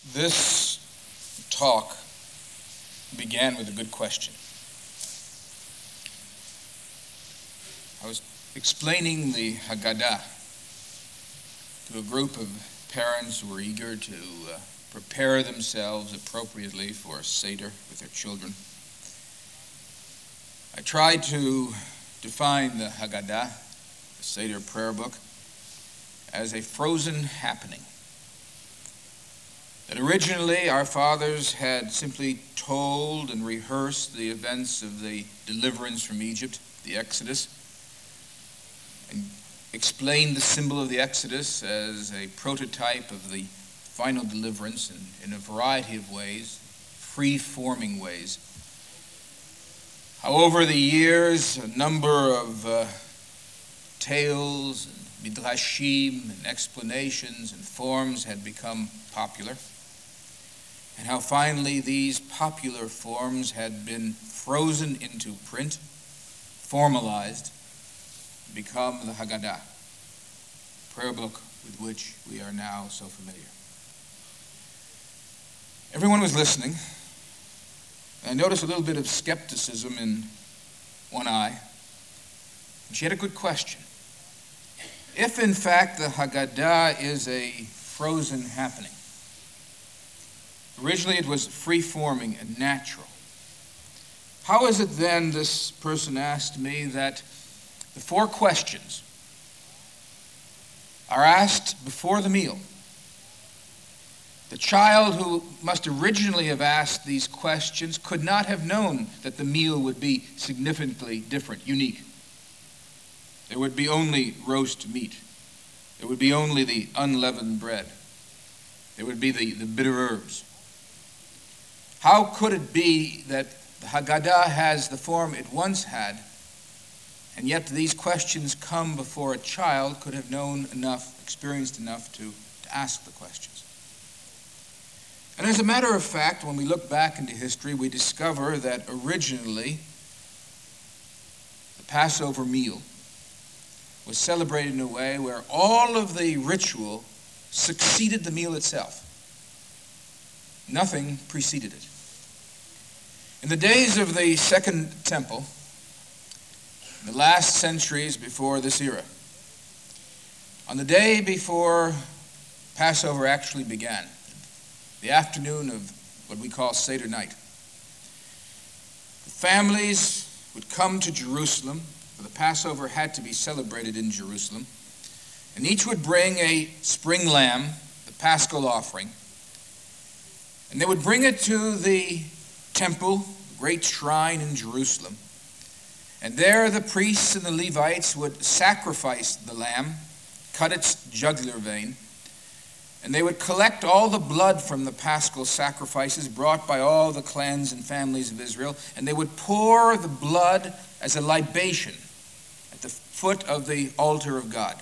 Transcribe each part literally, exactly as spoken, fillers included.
This talk began with a good question. I was explaining the Haggadah to a group of parents who were eager to uh, prepare themselves appropriately for a Seder with their children. I tried to define the Haggadah, the Seder prayer book, as a frozen happening. That originally our fathers had simply told and rehearsed the events of the deliverance from Egypt, the Exodus, and explained the symbol of the Exodus as a prototype of the final deliverance in, in a variety of ways, free-forming ways. How over the years, a number of uh, tales and midrashim and explanations and forms had become popular, and how finally these popular forms had been frozen into print, formalized, become the Haggadah, prayer book with which we are now so familiar. Everyone was listening. I noticed a little bit of skepticism in one eye. And she had a good question. If, in fact, the Haggadah is a frozen happening, originally it was free-forming and natural, how is it then, this person asked me, that the four questions are asked before the meal? The child who must originally have asked these questions could not have known that the meal would be significantly different, unique. There would be only roast meat. There would be only the unleavened bread. There would be the, the bitter herbs. How could it be that the Haggadah has the form it once had, and yet these questions come before a child could have known enough, experienced enough to, to ask the questions? And as a matter of fact, when we look back into history, we discover that originally the Passover meal was celebrated in a way where all of the ritual succeeded the meal itself. Nothing preceded it. In the days of the Second Temple, in the last centuries before this era, on the day before Passover actually began, the afternoon of what we call Seder night, the families would come to Jerusalem, for the Passover had to be celebrated in Jerusalem, and each would bring a spring lamb, the Paschal offering, and they would bring it to the temple, the great shrine in Jerusalem, and there the priests and the Levites would sacrifice the lamb, cut its jugular vein, and they would collect all the blood from the Paschal sacrifices brought by all the clans and families of Israel, and they would pour the blood as a libation at the foot of the altar of God.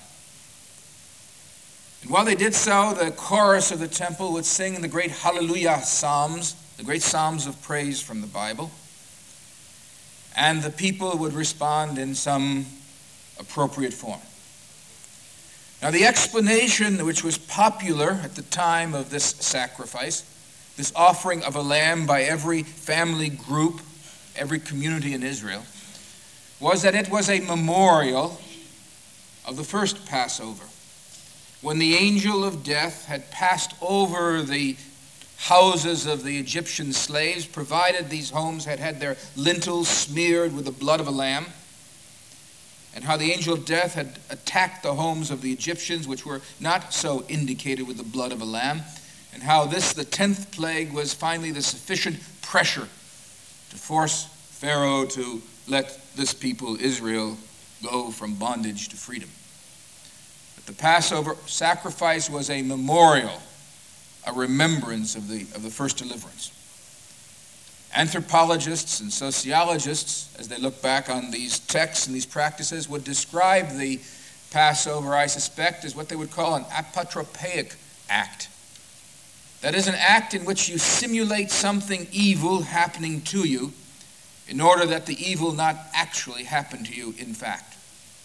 And while they did so, the chorus of the temple would sing the great Hallelujah Psalms, the great Psalms of praise from the Bible, and the people would respond in some appropriate form. Now, the explanation which was popular at the time of this sacrifice, this offering of a lamb by every family group, every community in Israel, was that it was a memorial of the first Passover, when the angel of death had passed over the houses of the Egyptian slaves, provided these homes had had their lintels smeared with the blood of a lamb, and how the angel of death had attacked the homes of the Egyptians, which were not so indicated with the blood of a lamb, and how this, the tenth plague, was finally the sufficient pressure to force Pharaoh to let this people, Israel, go from bondage to freedom. But the Passover sacrifice was a memorial, a remembrance of the, of the first deliverance. Anthropologists and sociologists, as they look back on these texts and these practices, would describe the Passover, I suspect, as what they would call an apotropaic act. That is, an act in which you simulate something evil happening to you in order that the evil not actually happen to you in fact.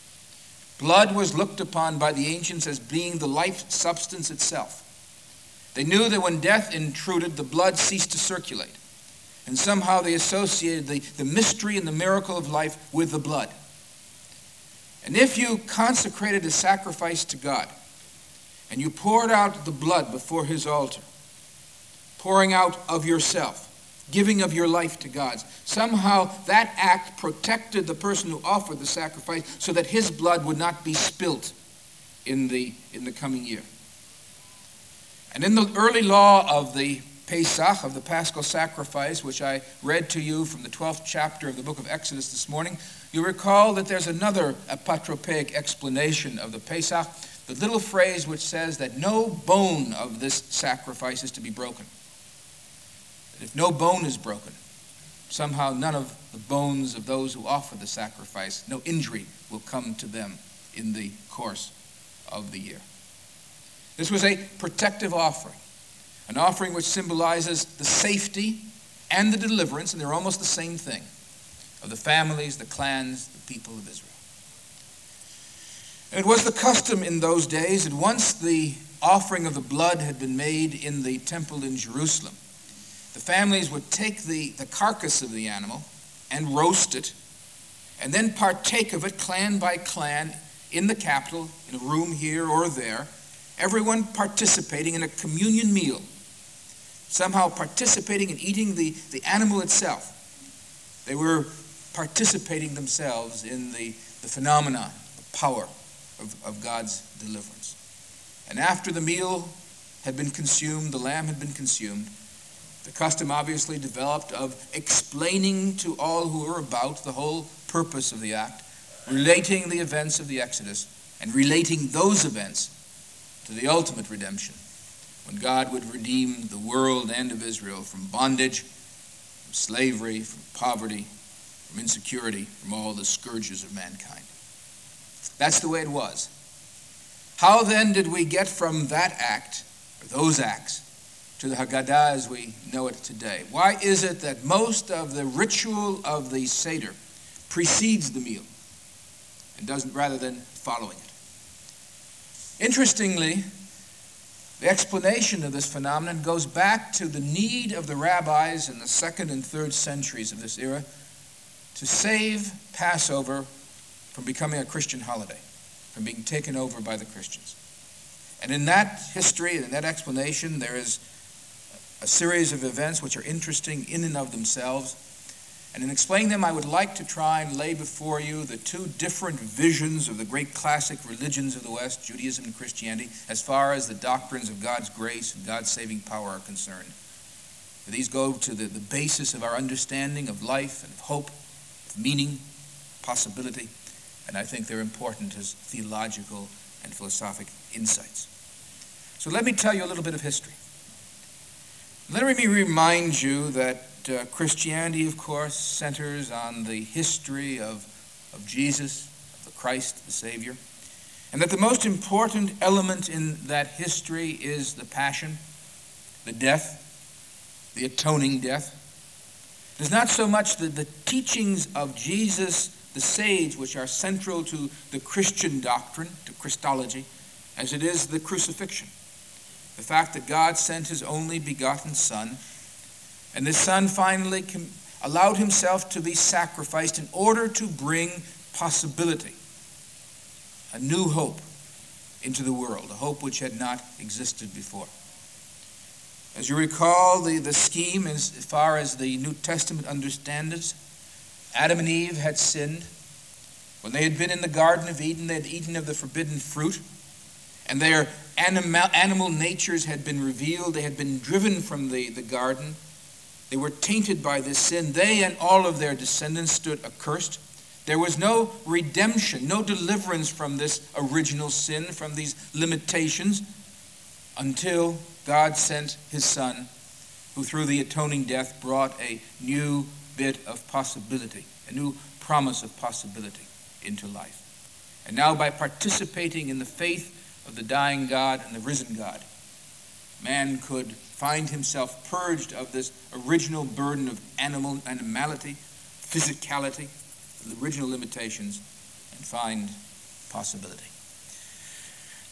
Blood was looked upon by the ancients as being the life substance itself. They knew that when death intruded, the blood ceased to circulate. And somehow they associated the, the mystery and the miracle of life with the blood. And if you consecrated a sacrifice to God, and you poured out the blood before his altar, pouring out of yourself, giving of your life to God, somehow that act protected the person who offered the sacrifice so that his blood would not be spilt in the, in the coming year. And in the early law of the Pesach, of the Paschal sacrifice, which I read to you from the twelfth chapter of the book of Exodus this morning, you recall that there's another apotropaic explanation of the Pesach, the little phrase which says that no bone of this sacrifice is to be broken. That if no bone is broken, somehow none of the bones of those who offer the sacrifice, no injury will come to them in the course of the year. This was a protective offering, an offering which symbolizes the safety and the deliverance, and they're almost the same thing, of the families, the clans, the people of Israel. And it was the custom in those days that once the offering of the blood had been made in the temple in Jerusalem, the families would take the, the carcass of the animal and roast it, and then partake of it clan by clan in the capital, in a room here or there, everyone participating in a communion meal, somehow participating in eating the, the animal itself. They were participating themselves in the, the phenomenon, the power of, of God's deliverance. And after the meal had been consumed, the lamb had been consumed, the custom obviously developed of explaining to all who were about the whole purpose of the act, relating the events of the Exodus, and relating those events to the ultimate redemption, when God would redeem the world and of Israel from bondage, from slavery, from poverty, from insecurity, from all the scourges of mankind. That's the way it was. How then did we get from that act, or those acts, to the Haggadah as we know it today? Why is it that most of the ritual of the Seder precedes the meal and doesn't, rather than following it? Interestingly, the explanation of this phenomenon goes back to the need of the rabbis in the second and third centuries of this era to save Passover from becoming a Christian holiday, from being taken over by the Christians. And in that history and in that explanation, there is a series of events which are interesting in and of themselves. And in explaining them, I would like to try and lay before you the two different visions of the great classic religions of the West, Judaism and Christianity, as far as the doctrines of God's grace and God's saving power are concerned. These go to the, the basis of our understanding of life and of hope, of meaning, possibility, and I think they're important as theological and philosophic insights. So let me tell you a little bit of history. Let me remind you that uh, Christianity, of course, centers on the history of, of Jesus, of the Christ, the Savior, and that the most important element in that history is the passion, the death, the atoning death. It is not so much the, the teachings of Jesus, the sage, which are central to the Christian doctrine, to Christology, as it is the crucifixion. The fact that God sent his only begotten Son, and this Son finally com- allowed himself to be sacrificed in order to bring possibility, a new hope into the world, a hope which had not existed before. As you recall, the, the scheme as far as the New Testament understands it, Adam and Eve had sinned. When they had been in the Garden of Eden, they had eaten of the forbidden fruit, and their animal, animal natures had been revealed. They had been driven from the, the garden. They were tainted by this sin. They and all of their descendants stood accursed. There was no redemption, no deliverance from this original sin, from these limitations, until God sent his Son, who through the atoning death brought a new bit of possibility, a new promise of possibility into life. And now by participating in the faith of the dying God and the risen God, man could find himself purged of this original burden of animal animality, physicality, the original limitations, and find possibility.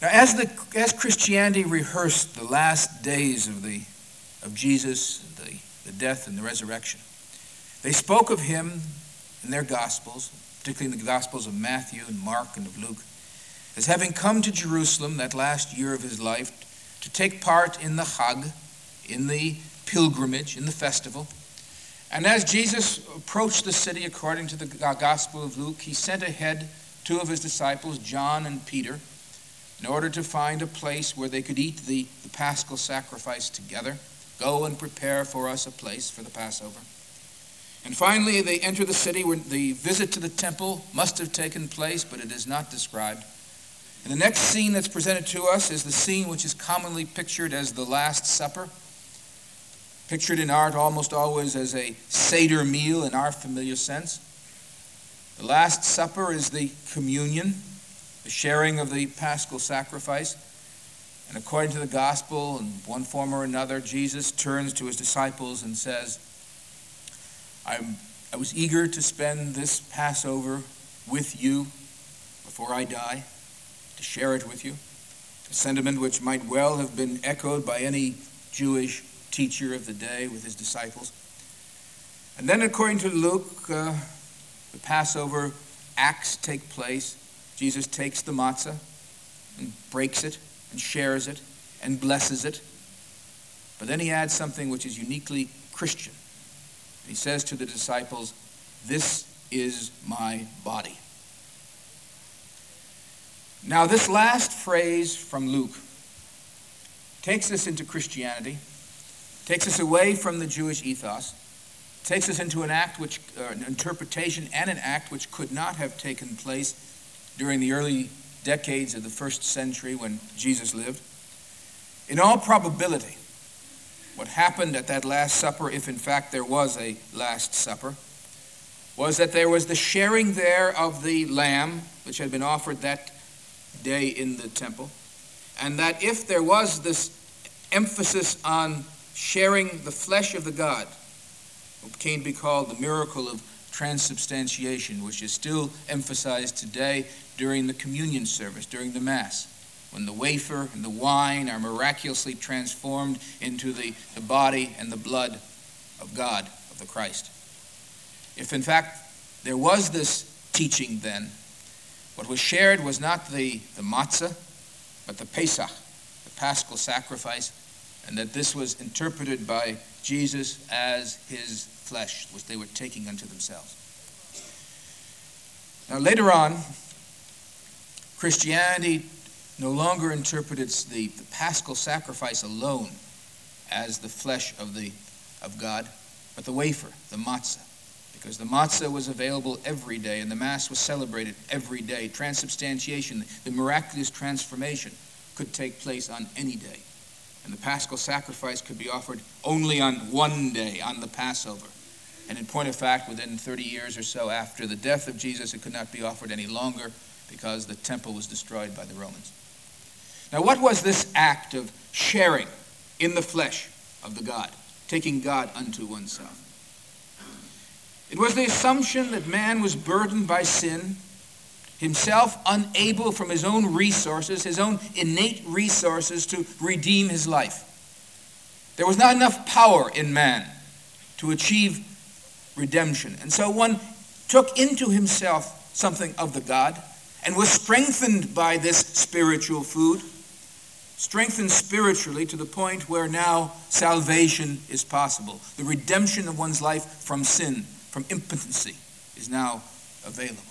Now, as the as Christianity rehearsed the last days of the of Jesus, the, the death and the resurrection, they spoke of him in their Gospels, particularly in the Gospels of Matthew and Mark and of Luke, as having come to Jerusalem that last year of his life to take part in the Chag, in the pilgrimage, in the festival. And as Jesus approached the city according to the Gospel of Luke, he sent ahead two of his disciples, John and Peter, in order to find a place where they could eat the, the Paschal sacrifice together. Go and prepare for us a place for the Passover. And finally, they enter the city where the visit to the temple must have taken place, but it is not described. And the next scene that's presented to us is the scene which is commonly pictured as the Last Supper, pictured in art almost always as a Seder meal in our familiar sense. The Last Supper is the communion, the sharing of the Paschal sacrifice. And according to the Gospel, in one form or another, Jesus turns to his disciples and says, I'm, I was eager to spend this Passover with you before I die, to share it with you. A sentiment which might well have been echoed by any Jewish teacher of the day with his disciples. And then according to Luke, uh, the Passover acts take place. Jesus takes the matzah and breaks it and shares it and blesses it. But then he adds something which is uniquely Christian. He says to the disciples, "This is my body." Now, this last phrase from Luke takes us into Christianity, takes us away from the Jewish ethos, takes us into an act which, uh, an interpretation and an act which could not have taken place during the early decades of the first century when Jesus lived. In all probability, what happened at that Last Supper, if in fact there was a Last Supper, was that there was the sharing there of the lamb which had been offered that day in the temple, and that if there was this emphasis on sharing the flesh of the God, what came to be called the miracle of transubstantiation, which is still emphasized today during the communion service, during the Mass, when the wafer and the wine are miraculously transformed into the, the body and the blood of God, of the Christ. If in fact there was this teaching then, what was shared was not the, the matzah, but the Pesach, the Paschal sacrifice, and that this was interpreted by Jesus as his flesh, which they were taking unto themselves. Now later on, Christianity no longer interpreted the, the Paschal sacrifice alone as the flesh of the of God, but the wafer, the matzah, because the matzah was available every day and the Mass was celebrated every day. Transubstantiation, the miraculous transformation, could take place on any day. And the Paschal sacrifice could be offered only on one day, on the Passover. And in point of fact, within thirty years or so after the death of Jesus, it could not be offered any longer because the temple was destroyed by the Romans. Now, what was this act of sharing in the flesh of the God, taking God unto oneself? It was the assumption that man was burdened by sin, himself unable from his own resources, his own innate resources, to redeem his life. There was not enough power in man to achieve redemption. And so one took into himself something of the God and was strengthened by this spiritual food, strengthened spiritually to the point where now salvation is possible. The redemption of one's life from sin, from impotency, is now available.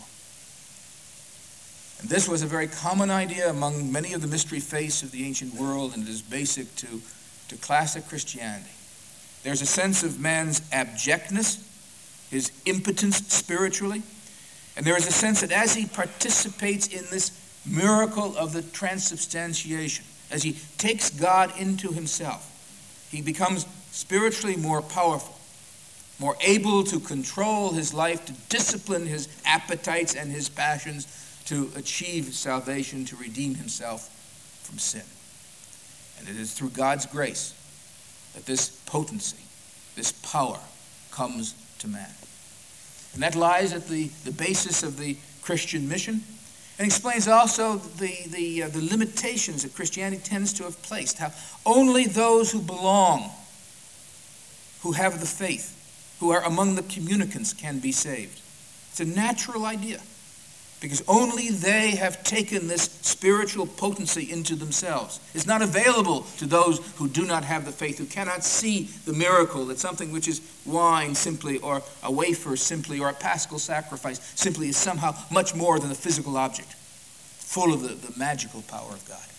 And this was a very common idea among many of the mystery faiths of the ancient world, and it is basic to, to classic Christianity. There's a sense of man's abjectness, his impotence spiritually, and there is a sense that as he participates in this miracle of the transubstantiation, as he takes God into himself, he becomes spiritually more powerful, more able to control his life, to discipline his appetites and his passions, to achieve salvation, to redeem himself from sin. And it is through God's grace that this potency, this power, comes to man. And that lies at the, the basis of the Christian mission. And explains also the, the, uh, the limitations that Christianity tends to have placed. How only those who belong, who have the faith, who are among the communicants can be saved. It's a natural idea, because only they have taken this spiritual potency into themselves. It's not available to those who do not have the faith, who cannot see the miracle that something which is wine simply, or a wafer simply, or a paschal sacrifice simply is somehow much more than a physical object, full of the, the magical power of God.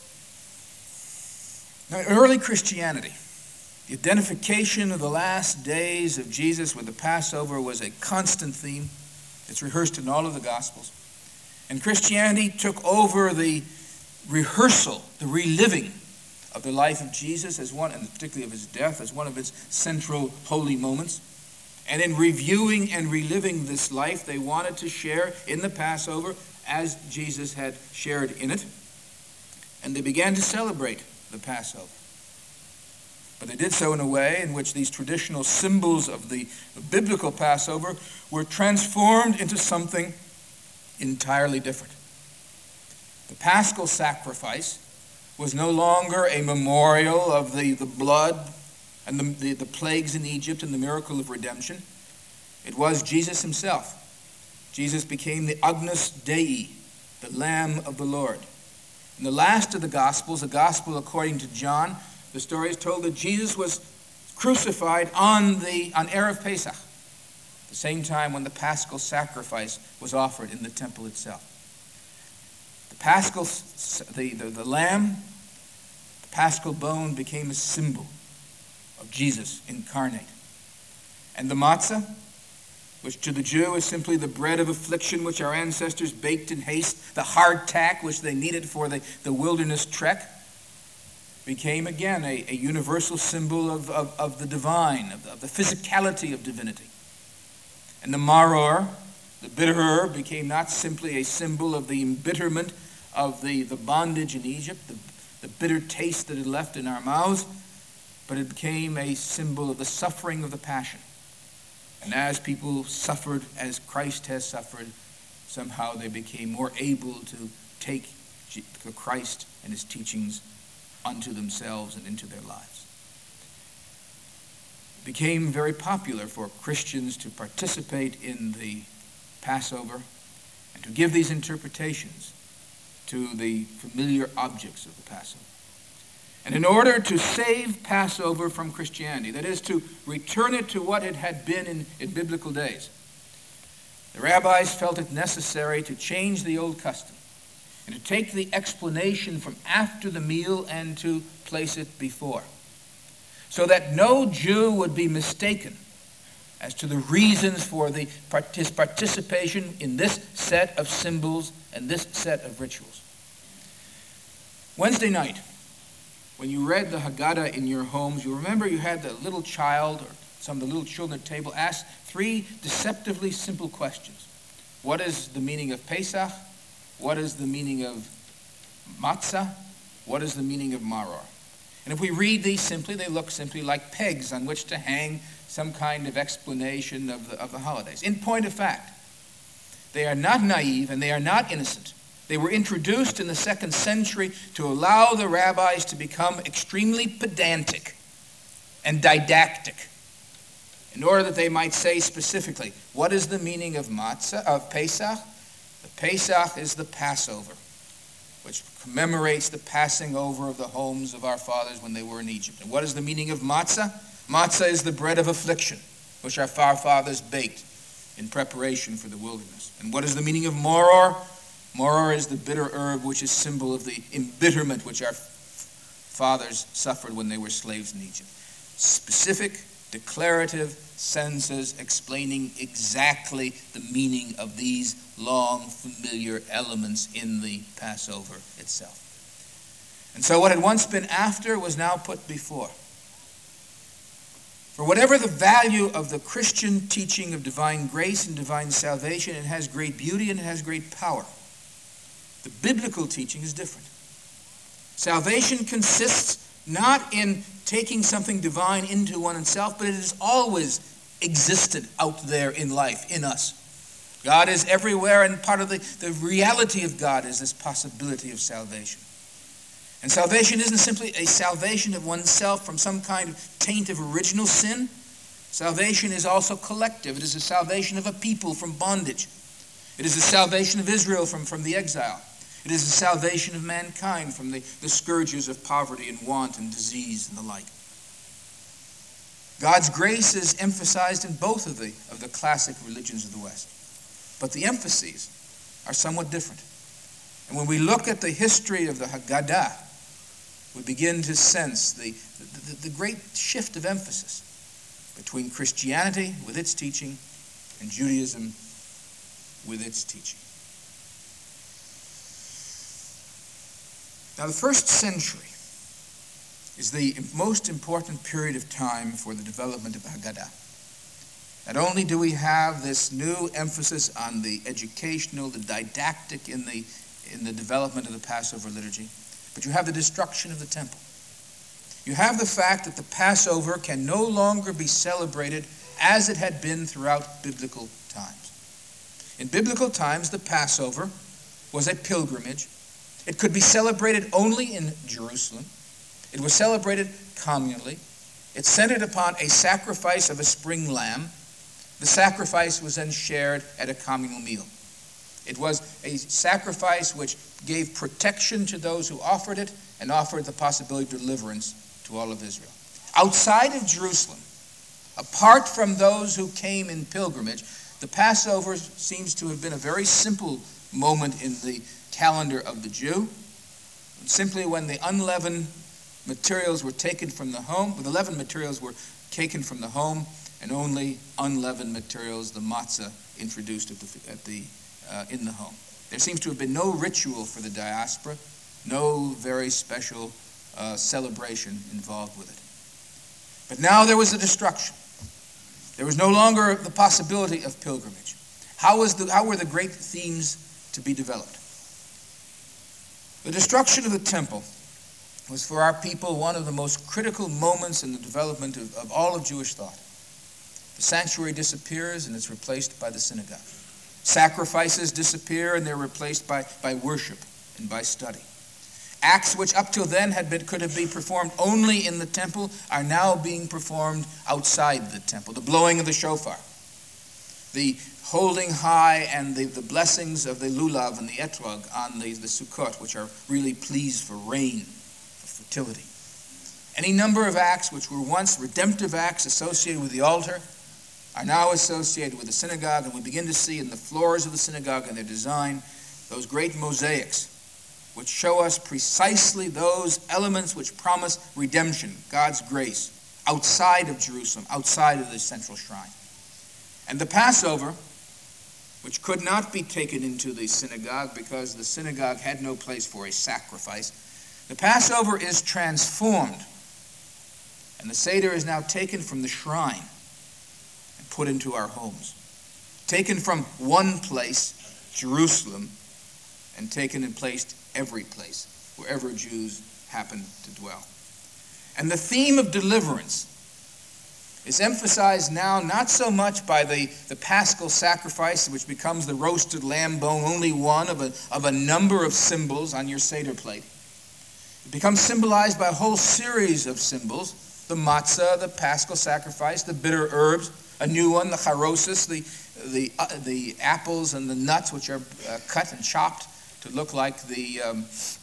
Now, in early Christianity, the identification of the last days of Jesus with the Passover was a constant theme. It's rehearsed in all of the Gospels. And Christianity took over the rehearsal, the reliving of the life of Jesus as one, and particularly of his death, as one of its central holy moments. And in reviewing and reliving this life, they wanted to share in the Passover as Jesus had shared in it. And they began to celebrate the Passover. But they did so in a way in which these traditional symbols of the biblical Passover were transformed into something entirely different. The paschal sacrifice was no longer a memorial of the, the blood and the, the, the plagues in Egypt and the miracle of redemption. It was Jesus himself. Jesus became the Agnus Dei, the Lamb of the Lord. In the last of the Gospels, the Gospel according to John, the story is told that Jesus was crucified on the on Erev Pesach, the same time when the paschal sacrifice was offered in the temple itself. The paschal, the, the, the lamb, the paschal bone became a symbol of Jesus incarnate. And the matzah, which to the Jew is simply the bread of affliction which our ancestors baked in haste, the hardtack which they needed for the, the wilderness trek, became again a, a universal symbol of, of, of the divine, of the, of the physicality of divinity. And the maror, the bitter herb, became not simply a symbol of the embitterment of the, the bondage in Egypt, the, the bitter taste that it left in our mouths, but it became a symbol of the suffering of the passion. And as people suffered as Christ has suffered, somehow they became more able to take Christ and his teachings unto themselves and into their lives. It became very popular for Christians to participate in the Passover and to give these interpretations to the familiar objects of the Passover. And in order to save Passover from Christianity, that is, to return it to what it had been in, in biblical days, the rabbis felt it necessary to change the old custom and to take the explanation from after the meal and to place it before, so that no Jew would be mistaken as to the reasons for the, his participation in this set of symbols and this set of rituals. Wednesday night, when you read the Haggadah in your homes, you remember you had the little child or some of the little children at the table ask three deceptively simple questions. What is the meaning of Pesach? What is the meaning of matzah? What is the meaning of maror? And if we read these simply, they look simply like pegs on which to hang some kind of explanation of the, of the holidays. In point of fact, they are not naive and they are not innocent. They were introduced in the second century to allow the rabbis to become extremely pedantic and didactic, in order that they might say specifically, what is the meaning of matzah, of Pesach? The Pesach is the Passover, which commemorates the passing over of the homes of our fathers when they were in Egypt. And what is the meaning of matzah? Matzah is the bread of affliction, which our fathers baked in preparation for the wilderness. And what is the meaning of maror? Maror is the bitter herb, which is symbol of the embitterment which our fathers suffered when they were slaves in Egypt. Specific, declarative sentences explaining exactly the meaning of these long, familiar elements in the Passover itself. And so what had once been after was now put before. For whatever the value of the Christian teaching of divine grace and divine salvation, it has great beauty and it has great power. The biblical teaching is different. Salvation consists not in taking something divine into oneself, but it has always existed out there in life, in us. God is everywhere, and part of the, the reality of God is this possibility of salvation. And salvation isn't simply a salvation of oneself from some kind of taint of original sin. Salvation is also collective. It is a salvation of a people from bondage. It is the salvation of Israel from, from the exile. It is the salvation of mankind from the, the scourges of poverty and want and disease and the like. God's grace is emphasized in both of the, of the classic religions of the West. But the emphases are somewhat different. And when we look at the history of the Haggadah, we begin to sense the, the, the great shift of emphasis between Christianity with its teaching and Judaism with its teaching. Now, the first century is the most important period of time for the development of Haggadah. Not only do we have this new emphasis on the educational, the didactic in the, in the development of the Passover liturgy, but you have the destruction of the temple. You have the fact that the Passover can no longer be celebrated as it had been throughout biblical times. In biblical times, the Passover was a pilgrimage. It could be celebrated only in Jerusalem. It was celebrated communally. It centered upon a sacrifice of a spring lamb. The sacrifice was then shared at a communal meal. It was a sacrifice which gave protection to those who offered it and offered the possibility of deliverance to all of Israel. Outside of Jerusalem, apart from those who came in pilgrimage, the Passover seems to have been a very simple moment in the calendar of the Jew. Simply when the unleavened materials were taken from the home, when the leavened materials were taken from the home, and only unleavened materials, the matzah, introduced at the, at the, uh, in the home. There seems to have been no ritual for the diaspora, no very special uh, celebration involved with it. But now there was a destruction. There was no longer the possibility of pilgrimage. How, was the, how were the great themes to be developed? The destruction of the temple was for our people one of the most critical moments in the development of, of all of Jewish thought. The sanctuary disappears and it's replaced by the synagogue. Sacrifices disappear and they're replaced by, by worship and by study. Acts which up till then had been, could have been performed only in the temple are now being performed outside the temple. The blowing of the shofar, the holding high and the, the blessings of the lulav and the etrog on the, the Sukkot, which are really pleas for rain, for fertility. Any number of acts which were once redemptive acts associated with the altar are now associated with the synagogue, and we begin to see in the floors of the synagogue and their design those great mosaics which show us precisely those elements which promise redemption, God's grace, outside of Jerusalem, outside of the central shrine. And the Passover, which could not be taken into the synagogue because the synagogue had no place for a sacrifice, the Passover is transformed, and the Seder is now taken from the shrine and put into our homes. Taken from one place, Jerusalem, and taken and placed every place, wherever Jews happen to dwell. And the theme of deliverance is emphasized now not so much by the, the paschal sacrifice, which becomes the roasted lamb bone, only one of a, of a number of symbols on your Seder plate. It becomes symbolized by a whole series of symbols: the matzah, the paschal sacrifice, the bitter herbs, a new one, the charosis, the, the, uh, the apples and the nuts which are uh, cut and chopped to look like the um,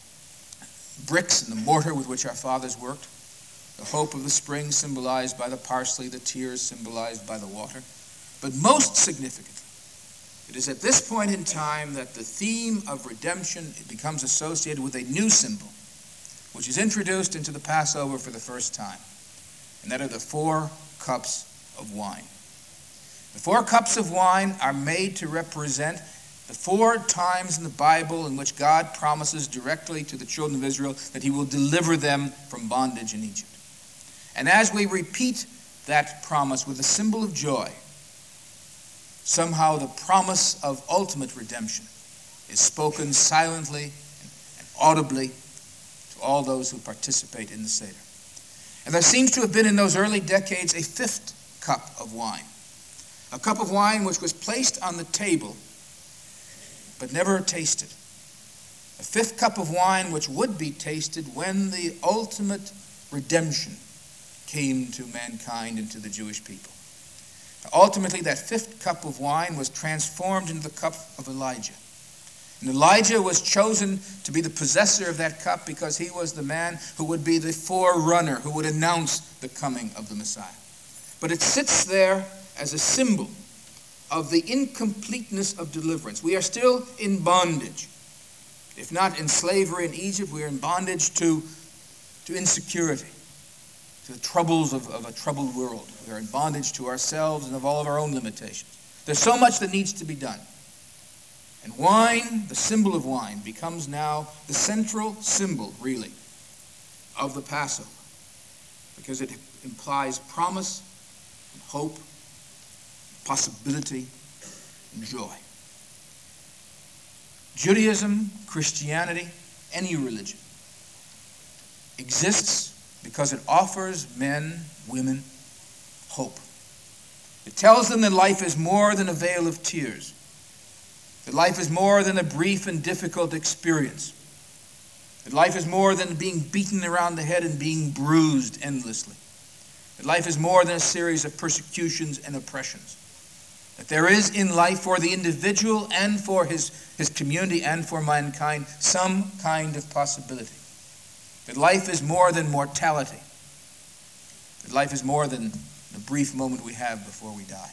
bricks and the mortar with which our fathers worked. The hope of the spring symbolized by the parsley, the tears symbolized by the water. But most significantly, it is at this point in time that the theme of redemption becomes associated with a new symbol, which is introduced into the Passover for the first time, and that are the four cups of wine. The four cups of wine are made to represent the four times in the Bible in which God promises directly to the children of Israel that he will deliver them from bondage in Egypt. And as we repeat that promise with a symbol of joy, somehow the promise of ultimate redemption is spoken silently and audibly to all those who participate in the Seder. And there seems to have been in those early decades a fifth cup of wine, a cup of wine which was placed on the table but never tasted. A fifth cup of wine which would be tasted when the ultimate redemption came to mankind and to the Jewish people. Ultimately, that fifth cup of wine was transformed into the cup of Elijah. And Elijah was chosen to be the possessor of that cup because he was the man who would be the forerunner, who would announce the coming of the Messiah. But it sits there as a symbol of the incompleteness of deliverance. We are still in bondage. If not in slavery in Egypt, we are in bondage to, to insecurity, to the troubles of, of a troubled world. We are in bondage to ourselves and of all of our own limitations. There's so much that needs to be done. And wine, the symbol of wine, becomes now the central symbol, really, of the Passover, because it implies promise and hope, possibility and joy. Judaism, Christianity, any religion exists because it offers men, women, hope. It tells them that life is more than a veil of tears, that life is more than a brief and difficult experience, that life is more than being beaten around the head and being bruised endlessly, that life is more than a series of persecutions and oppressions, that there is in life for the individual and for his, his community and for mankind some kind of possibility, that life is more than mortality, that life is more than the brief moment we have before we die.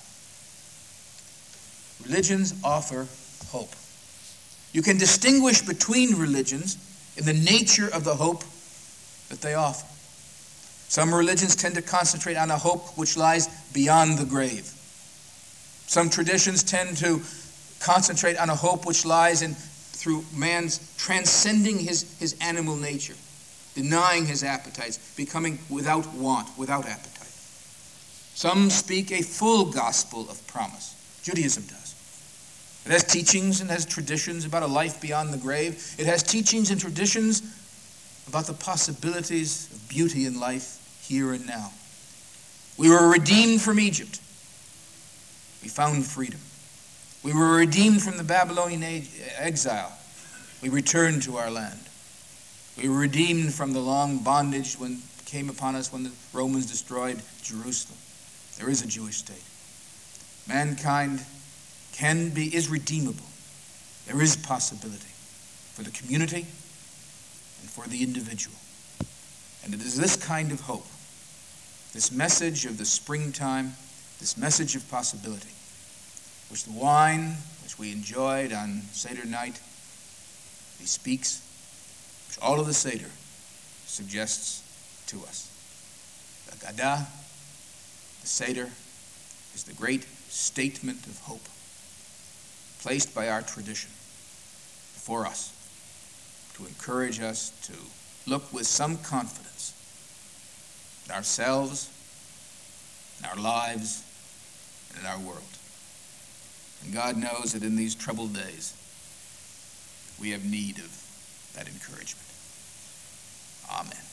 Religions offer hope. You can distinguish between religions in the nature of the hope that they offer. Some religions tend to concentrate on a hope which lies beyond the grave. Some traditions tend to concentrate on a hope which lies in through man's transcending his, his animal nature, denying his appetites, becoming without want, without appetite. Some speak a full gospel of promise. Judaism does. It has teachings and has traditions about a life beyond the grave. It has teachings and traditions about the possibilities of beauty in life here and now. We were redeemed from Egypt. We found freedom. We were redeemed from the Babylonian exile. We returned to our land. We were redeemed from the long bondage when came upon us when the Romans destroyed Jerusalem. There is a Jewish state. Mankind can be, is redeemable. There is possibility for the community and for the individual. And it is this kind of hope, this message of the springtime, this message of possibility, which the wine, which we enjoyed on Seder night, he speaks, which all of the Seder suggests to us. The Haggadah, the Seder, is the great statement of hope placed by our tradition before us to encourage us to look with some confidence at ourselves, in our lives, and in our world. And God knows that in these troubled days, we have need of that encouragement. Amen.